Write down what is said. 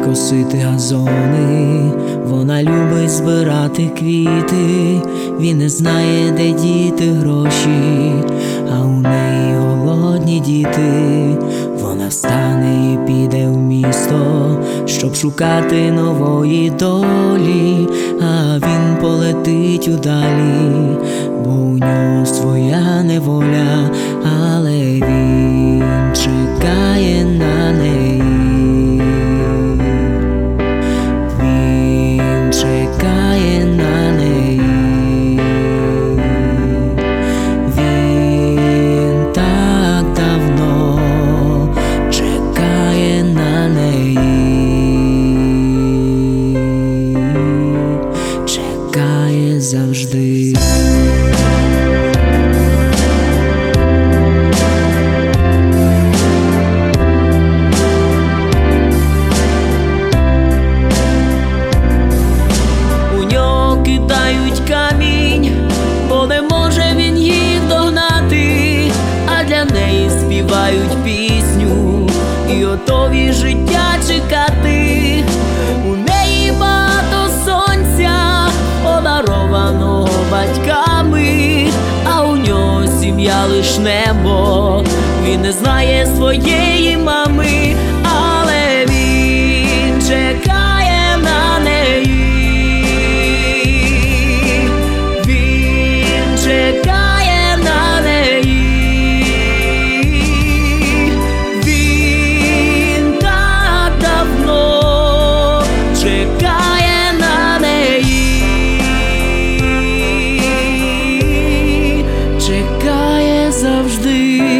косити газони, вона любить збирати квіти. Він не знає, де діти гроші, а у неї голодні діти. Вона встане і піде в місто, щоб шукати нової долі, а він полетить удалі, бо у нього своя неволя, але він чекає на неї. Він чекає на неї. Він так давно чекає на неї. Чекає завжди. Кидають камінь, бо не може він їх догнати, а для неї співають пісню і готові життя чекати. У неї багато сонця, подарованого батьками, а у нього сім'я лиш небо. Він не знає своєї мами, але він чекає на неї. Чекає на неї. Він так давно чекає на неї. Чекає завжди.